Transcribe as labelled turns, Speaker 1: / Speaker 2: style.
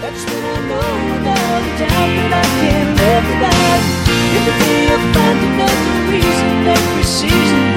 Speaker 1: That's when I know without a doubt that I can't live without. If the day I find another reason, every season